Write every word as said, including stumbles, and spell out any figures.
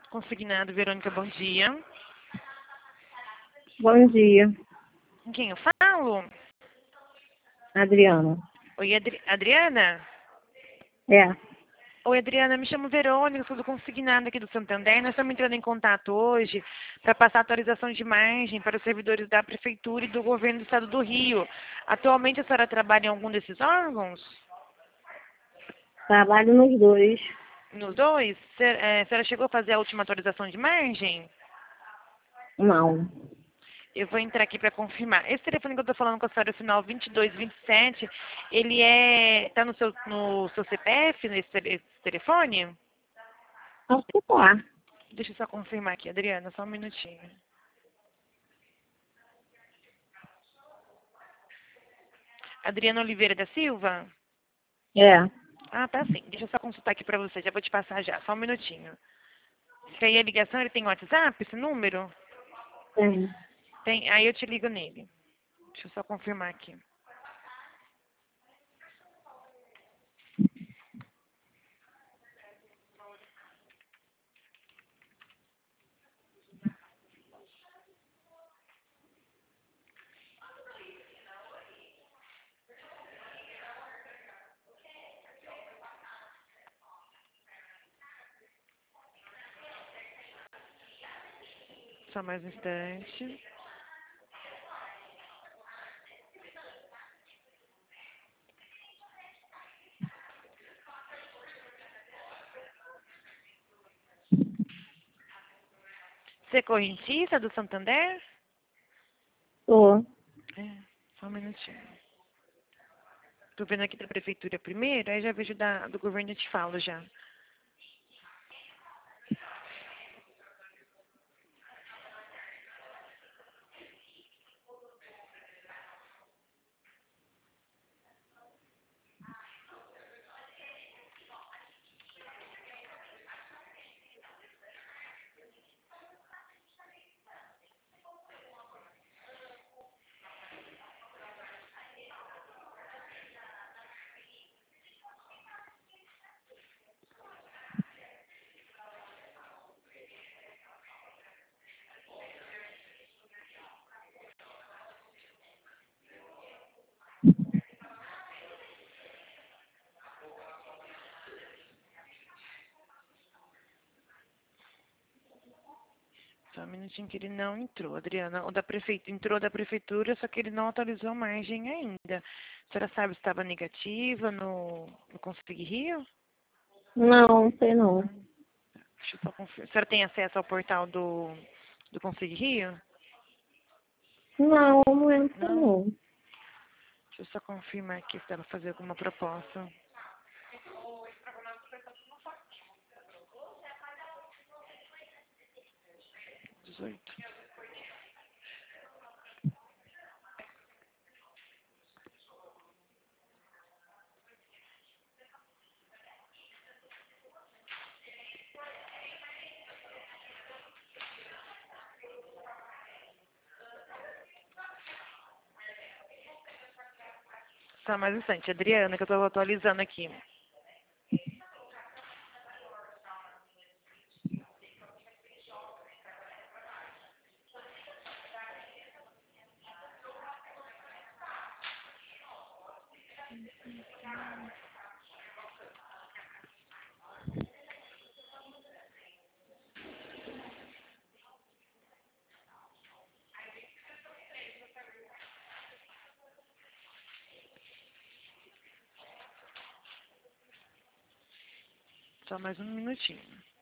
Consignado, Verônica, bom dia. Bom dia, Com quem eu falo? Adriana. Oi, Adri Adriana? É, Oi, Adriana, me chamo Verônica, sou do consignado aqui do Santander. Nós estamos entrando em contato hoje para passar atualização de imagem para os servidores da Prefeitura e do Governo do Estado do Rio. Atualmente a senhora trabalha em algum desses órgãos? trabalho nos dois. Nos dois? Se- é, A senhora chegou a fazer a última atualização de imagem? Não, Eu vou entrar aqui para confirmar. Esse telefone que eu estou falando com a senhora, o final vinte e dois vinte e sete, ele é... Está no seu, no seu C P F, nesse tele- esse telefone? acho que tá. Deixa eu só confirmar aqui, Adriana, só um minutinho. Adriana Oliveira da Silva? É, Ah, tá sim. Deixa eu só consultar aqui para você, já vou te passar já, só um minutinho. Se aí a ligação, ele tem WhatsApp, esse número? tem. Tem, aí eu te ligo nele. Deixa eu só confirmar aqui. Só mais um instante. Você é correntista do Santander? Tô. É, só um minutinho. Tô vendo aqui da prefeitura primeiro, aí já vejo da, do governo e te falo já. Só um minutinho que ele não entrou, Adriana. O da prefeitura entrou da prefeitura, só que ele não atualizou a margem ainda. A senhora sabe se estava negativa no, no Consegui Rio? Não, sei não. Deixa eu só confirmar. A senhora tem acesso ao portal do, do Consegui Rio? Não, não entra Não? não. Deixa eu só confirmar aqui se ela fazer alguma proposta. dezoito. Só mais um instante. Adriana, que eu estou atualizando aqui. Só mais um minutinho.